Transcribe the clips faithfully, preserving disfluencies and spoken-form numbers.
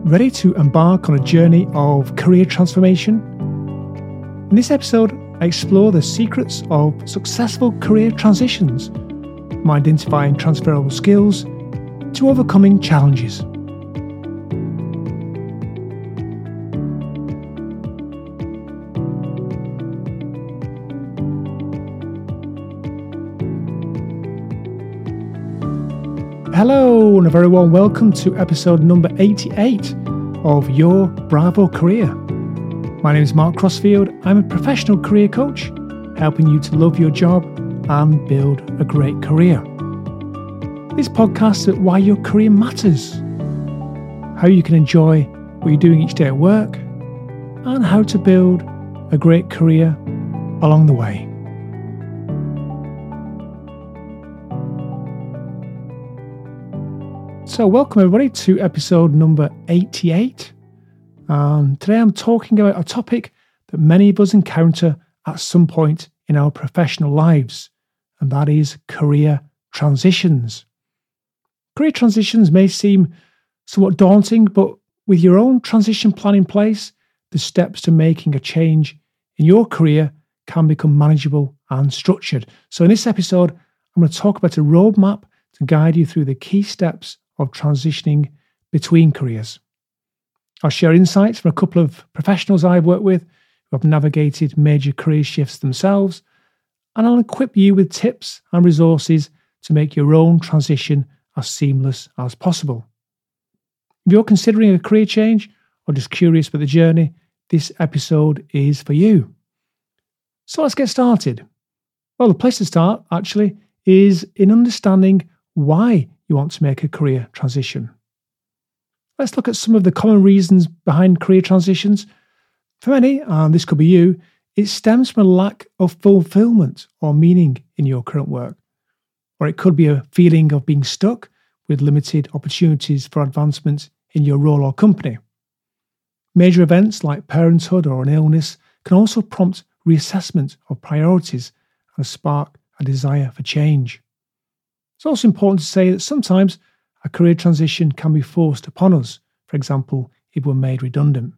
Ready to embark on a journey of career transformation? In this episode, I explore the secrets of successful career transitions, from identifying transferable skills to overcoming challenges. Hello and a very warm welcome to episode number eighty-eight of Your Bravo Career. My name is Mark Crossfield. I'm a professional career coach, helping you to love your job and build a great career. This podcast is about why your career matters, how you can enjoy what you're doing each day at work, and how to build a great career along the way. So welcome everybody to episode number eighty-eight. Um, today I'm talking about a topic that many of us encounter at some point in our professional lives, and that is career transitions. Career transitions may seem somewhat daunting, but with your own transition plan in place, the steps to making a change in your career can become manageable and structured. So in this episode, I'm going to talk about a roadmap to guide you through the key steps of transitioning between careers. I'll share insights from a couple of professionals I've worked with who have navigated major career shifts themselves, and I'll equip you with tips and resources to make your own transition as seamless as possible. If you're considering a career change or just curious about the journey, this episode is for you. So let's get started. Well, the place to start actually is in understanding why you want to make a career transition. Let's look at some of the common reasons behind career transitions. For many, and this could be you, it stems from a lack of fulfillment or meaning in your current work. Or it could be a feeling of being stuck with limited opportunities for advancement in your role or company. Major events like parenthood or an illness can also prompt reassessment of priorities and spark a desire for change. It's also important to say that sometimes a career transition can be forced upon us, for example, if we're made redundant.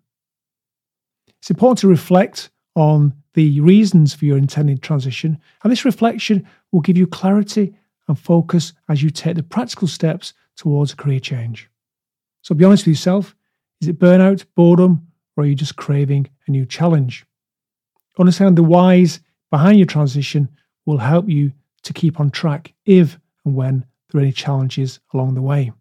It's important to reflect on the reasons for your intended transition, and this reflection will give you clarity and focus as you take the practical steps towards a career change. So be honest with yourself. Is it burnout, boredom, or are you just craving a new challenge? Understand the whys behind your transition will help you to keep on track if and when there are any challenges along the way.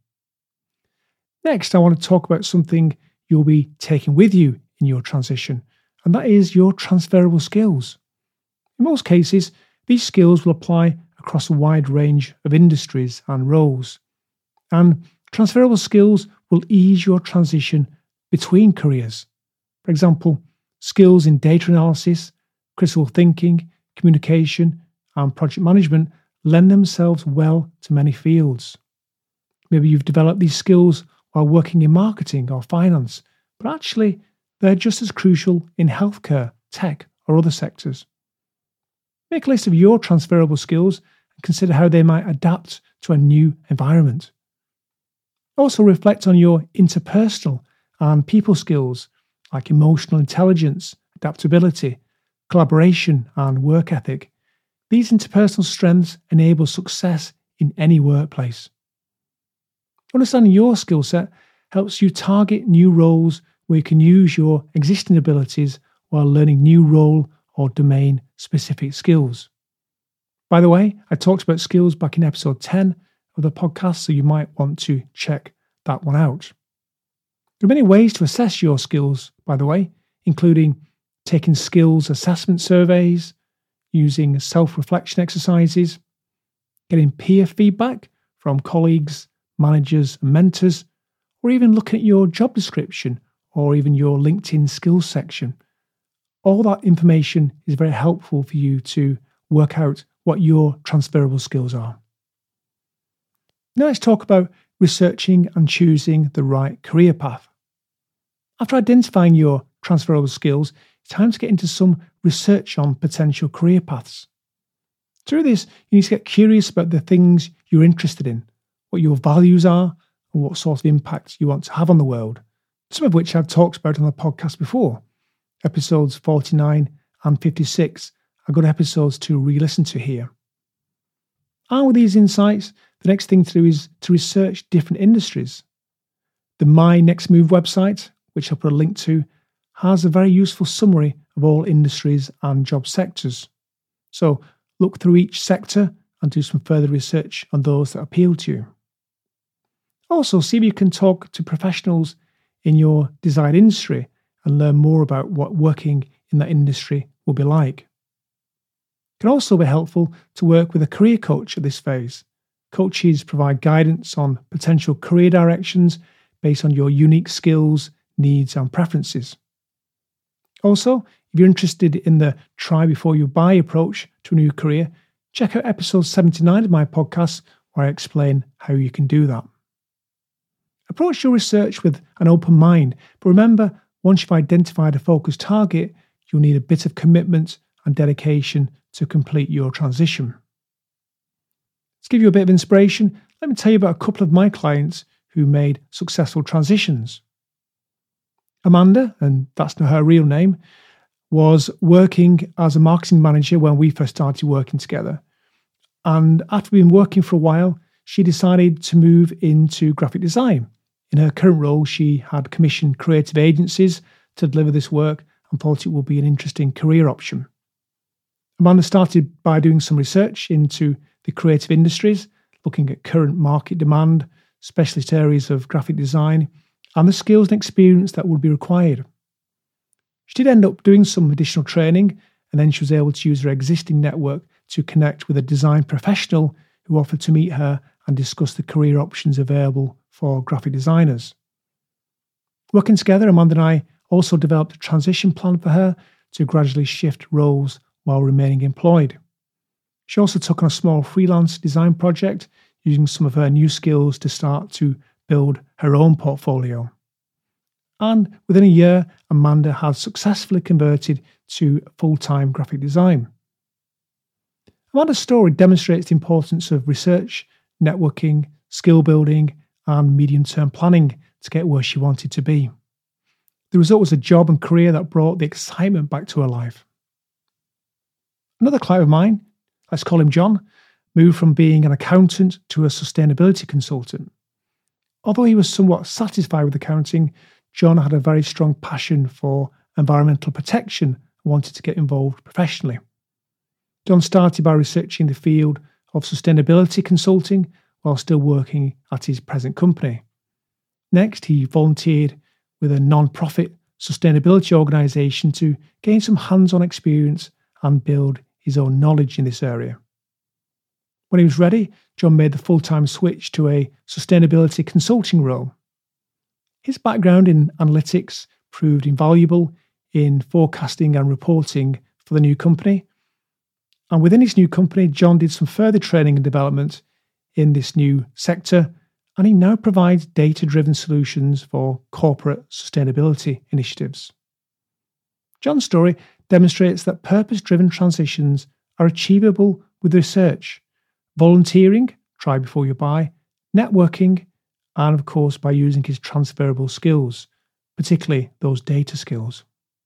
Next, I want to talk about something you'll be taking with you in your transition, and that is your transferable skills. In most cases, these skills will apply across a wide range of industries and roles, and transferable skills will ease your transition between careers. For example, skills in data analysis, critical thinking, communication, and project management lend themselves well to many fields. Maybe you've developed these skills while working in marketing or finance, but actually they're just as crucial in healthcare, tech, or other sectors. Make a list of your transferable skills and consider how they might adapt to a new environment. Also reflect on your interpersonal and people skills like emotional intelligence, adaptability, collaboration, and work ethic. These interpersonal strengths enable success in any workplace. Understanding your skill set helps you target new roles where you can use your existing abilities while learning new role or domain-specific skills. By the way, I talked about skills back in episode ten of the podcast, so you might want to check that one out. There are many ways to assess your skills, by the way, including taking skills assessment surveys, using self-reflection exercises, getting peer feedback from colleagues, managers, and mentors, or even looking at your job description or even your LinkedIn skills section. All that information is very helpful for you to work out what your transferable skills are. Now let's talk about researching and choosing the right career path. After identifying your transferable skills, it's time to get into some research on potential career paths. Through this, you need to get curious about the things you're interested in, what your values are, and what sort of impact you want to have on the world. some of which I've talked about on the podcast before. Episodes forty-nine and fifty-six are good episodes to re-listen to here. And with these insights, the next thing to do is to research different industries. The My Next Move website, which I'll put a link to, has a very useful summary of all industries and job sectors. So look through each sector and do some further research on those that appeal to you. Also, see if you can talk to professionals in your desired industry and learn more about what working in that industry will be like. It can also be helpful to work with a career coach at this phase. Coaches provide guidance on potential career directions based on your unique skills, needs, and preferences. Also, if you're interested in the try before you buy approach to a new career, check out episode seventy-nine of my podcast where I explain how you can do that. Approach your research with an open mind, but remember, once you've identified a focused target, you'll need a bit of commitment and dedication to complete your transition. To give you a bit of inspiration, let me tell you about a couple of my clients who made successful transitions. Amanda, and that's not her real name, was working as a marketing manager when we first started working together. And after being working for a while, she decided to move into graphic design. In her current role, she had commissioned creative agencies to deliver this work and thought it would be an interesting career option. Amanda started by doing some research into the creative industries, looking at current market demand, specialist areas of graphic design, and the skills and experience that would be required. She did end up doing some additional training, and then she was able to use her existing network to connect with a design professional who offered to meet her and discuss the career options available for graphic designers. Working together, Amanda and I also developed a transition plan for her to gradually shift roles while remaining employed. She also took on a small freelance design project, using some of her new skills to start to build her own portfolio. And within a year, Amanda has successfully converted to full-time graphic design. Amanda's story demonstrates the importance of research, networking, skill building, and medium-term planning to get where she wanted to be. The result was a job and career that brought the excitement back to her life. Another client of mine, let's call him John, moved from being an accountant to a sustainability consultant. Although he was somewhat satisfied with accounting, John had a very strong passion for environmental protection and wanted to get involved professionally. John started by researching the field of sustainability consulting while still working at his present company. Next, he volunteered with a non-profit sustainability organisation to gain some hands-on experience and build his own knowledge in this area. When he was ready, John made the full-time switch to a sustainability consulting role. His background in analytics proved invaluable in forecasting and reporting for the new company. And within his new company, John did some further training and development in this new sector, and he now provides data-driven solutions for corporate sustainability initiatives. John's story demonstrates that purpose-driven transitions are achievable with research, volunteering, try before you buy, networking, and of course by using his transferable skills, particularly those data skills.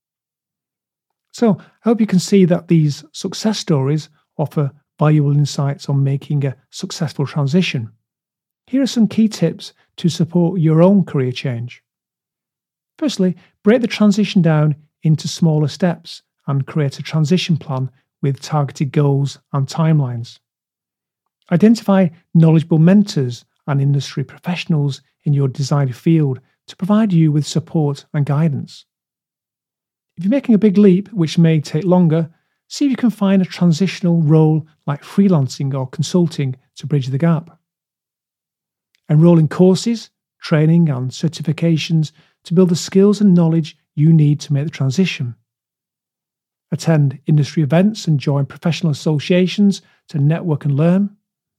So I hope you can see that these success stories offer valuable insights on making a successful transition. Here are some key tips to support your own career change. Firstly, break the transition down into smaller steps and create a transition plan with targeted goals and timelines. Identify knowledgeable mentors and industry professionals in your desired field to provide you with support and guidance. If you're making a big leap, which may take longer, see if you can find a transitional role like freelancing or consulting to bridge the gap. Enroll in courses, training, and certifications to build the skills and knowledge you need to make the transition. Attend industry events and join professional associations to network and learn.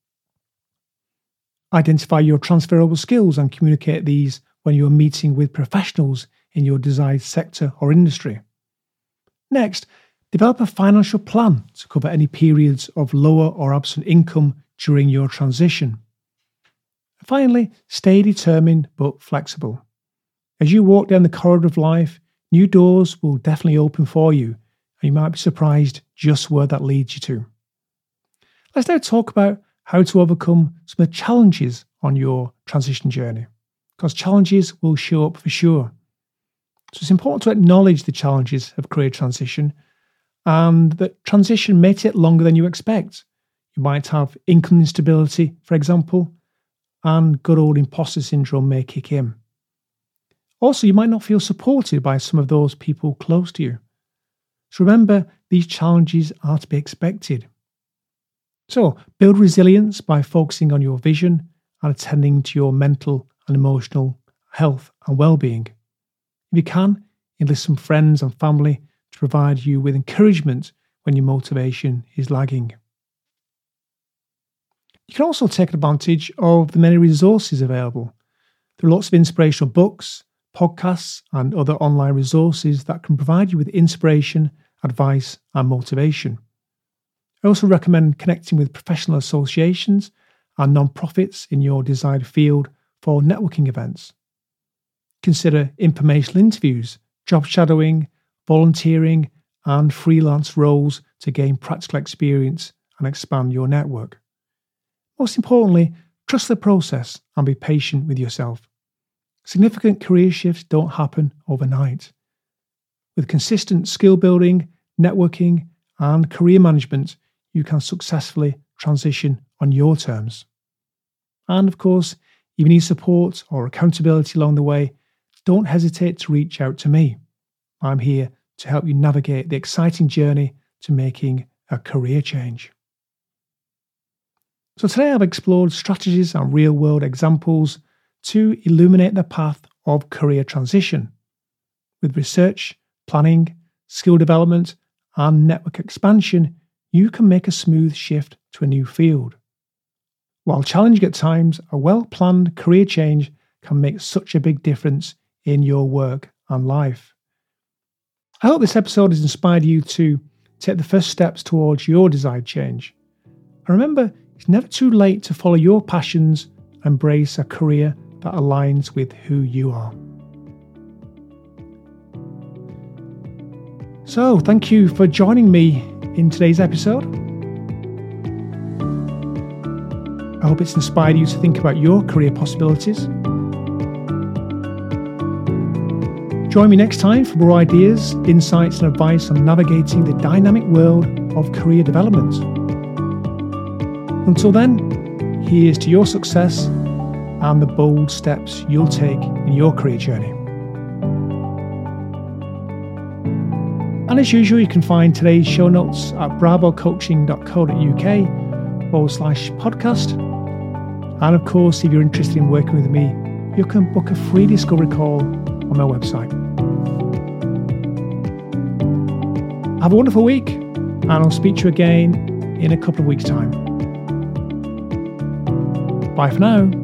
Identify your transferable skills and communicate these when you are meeting with professionals in your desired sector or industry. Next, develop a financial plan to cover any periods of lower or absent income during your transition. Finally, stay determined but flexible. As you walk down the corridor of life, new doors will definitely open for you, and you might be surprised just where that leads you to. Let's now talk about how to overcome some of the challenges on your transition journey, because challenges will show up for sure. So it's important to acknowledge the challenges of career transition, and that transition may take longer than you expect. You might have income instability, for example, and good old imposter syndrome may kick in. Also, you might not feel supported by some of those people close to you. So remember, these challenges are to be expected. So build resilience by focusing on your vision and attending to your mental and emotional health and well-being. If you can, enlist some friends and family to provide you with encouragement when your motivation is lagging. You can also take advantage of the many resources available. There are lots of inspirational books, podcasts, and other online resources that can provide you with inspiration, advice, and motivation. I also recommend connecting with professional associations and non-profits in your desired field for networking events. Consider informational interviews, job shadowing, volunteering, and freelance roles to gain practical experience and expand your network. Most importantly, trust the process and be patient with yourself. Significant career shifts don't happen overnight. With consistent skill building, networking, and career management, you can successfully transition on your terms. And of course, if you need support or accountability along the way, don't hesitate to reach out to me. I'm here to help you navigate the exciting journey to making a career change. So today I've explored strategies and real-world examples to illuminate the path of career transition. With research, planning, skill development, and network expansion, you can make a smooth shift to a new field. While challenging at times, a well-planned career change can make such a big difference in your work and life. I hope this episode has inspired you to take the first steps towards your desired change. And remember, it's never too late to follow your passions and embrace a career that aligns with who you are. So, thank you for joining me in today's episode. I hope it's inspired you to think about your career possibilities. Join me next time for more ideas, insights, and advice on navigating the dynamic world of career development. Until then, here's to your success and the bold steps you'll take in your career journey. And as usual, you can find today's show notes at bravocoaching.co.uk forward slash podcast. And of course, if you're interested in working with me, you can book a free discovery call on my website. Have a wonderful week, and I'll speak to you again in a couple of weeks' time. Bye for now.